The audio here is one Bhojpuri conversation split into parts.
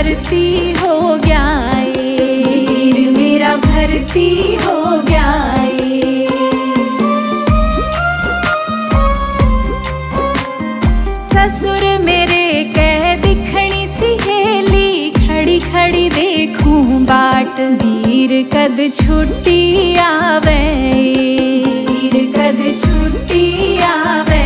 भर्ती हो गया वीर मेरा भर्ती हो गया ससुर मेरे कह दिखणी सहेली खड़ी खड़ी देखूं बाट वीर कद छुट्टी आवे वीर कद छुट्टी आवे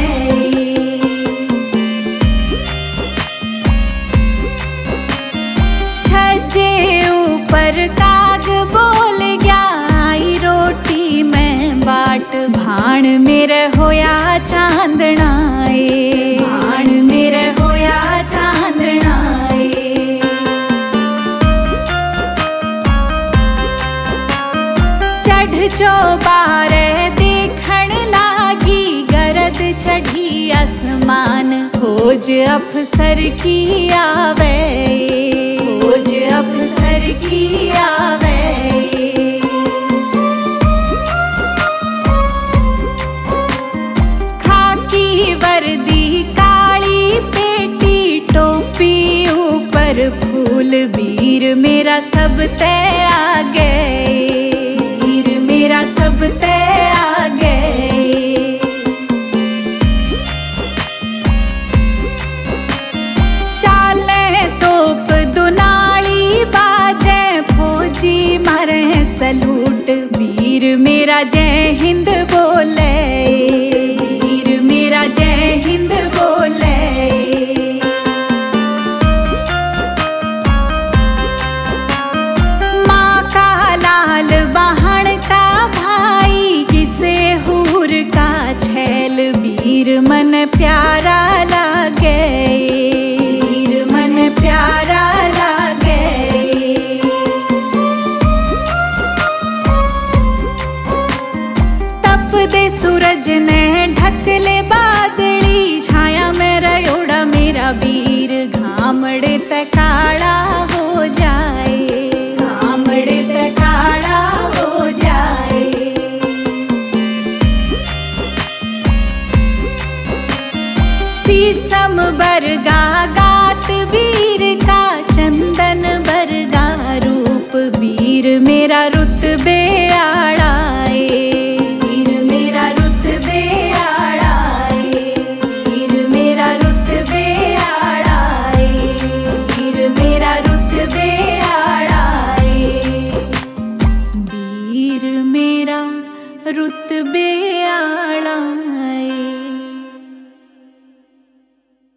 छज्जे ऊपर काग बोल गया आई रोटी में बाट भाण मेरे होया चांदना भाण मेरे होया चांदना चढ़ चौबारे देखण लागी गरद चढ़ी आसमान खोज अफसर की आवे खोज अफसर की आवे खाकी वर्दी काली पेटी टोपी ऊपर फूल वीर मेरा सब तय आ गए वीर मेरा सब तय आ गए चाले तोप दुनाली बाजे फौजी मारे सलूट वीर मेरा जय हिंद बोले वीर मेरा जय हिंद बोले माँ का लाल बहन का भाई किसे हूर का छैल वीर मन प्यारा लागे वीर मन प्यारा लागे तपदे सूरज ने ढक ले बादली छाया में रयोड़ा मेरा वीर घामड़े तकाड़ा हो जाए घामड़े तकाड़ा हो जाए शीशम बरगा गात वीर का चंदन बरगा रूप वीर मेरा रुतबे आड़ाए वीर मेरा रुतबे आड़ाए वीर मेरा रुतबे आड़ाए वीर मेरा रुतबे आड़ाए वीर मेरा रुतबे आड़ा।